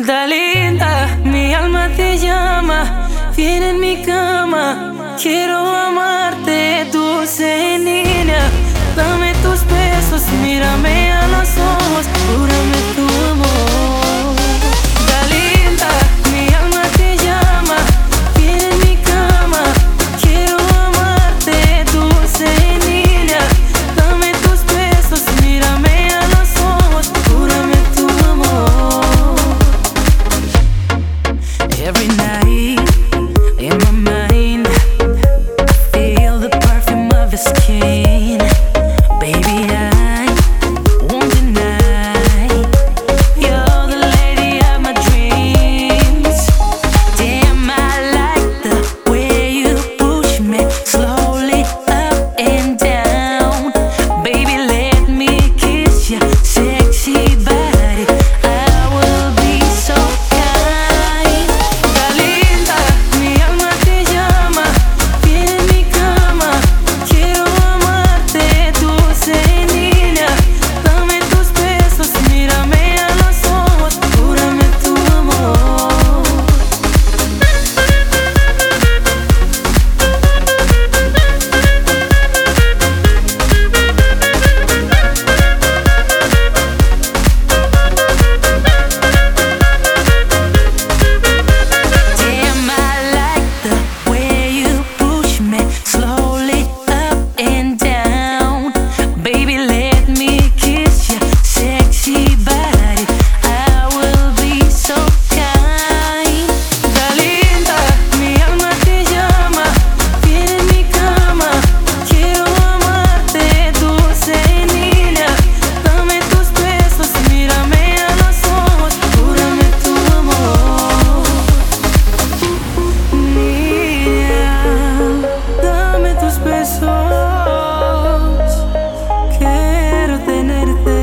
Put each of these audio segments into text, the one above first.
Dalinda, mi alma te llama, viene en mi cama. Quiero amarte, dulce niña. Dame tus besos, mírame a los ojos, júrame tu amor. Dalinda, mi alma te llama, viene en mi cama. Quiero amarte, dulce niña. Dame tus besos, mírame a los ojos, júrame tu amor. Every night in my mind, I feel the perfume of your skin. Baby, I won't deny you're the lady of my dreams. Damn, I like the way you push me slowly up and down. Baby, let me kiss your sexy body. I will be so kind. Dalinda, mi alma te llama, viene en mi cama. Quiero amarte, dulce niña. Dame tus besos, mírame a los ojos, júrame tu amor. Damn, I like the way you push me slowly up and down. Baby, let me kiss your sexy body. I will be so kind. Dalinda, mi alma te llama, viene en mi cama. Quiero amarte, dulce niña. Dame tus besos, mírame a los ojos, júrame tu amor. Niña, dame tus besos. Quiero tenerte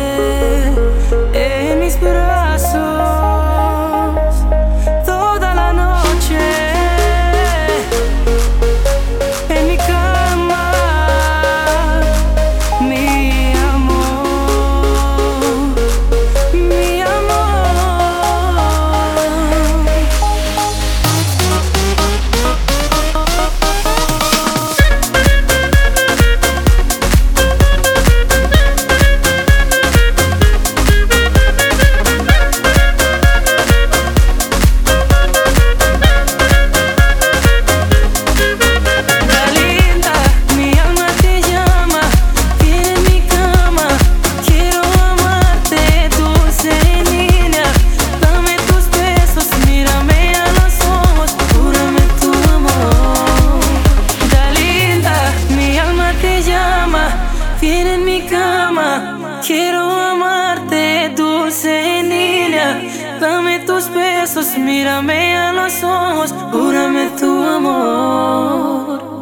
en mis brazos toda la noche, en mi cama, mi amor, mi amor. Dalinda, mi alma te llama, viene en mi cama. Quiero amarte, dulce niña. Dame tus besos, mírame a los ojos, júrame tu amor. Dalinda, mi alma te llama, viene en mi cama. Quiero amarte, dulce niña. Dame tus besos, mírame a los ojos, júrame tu amor.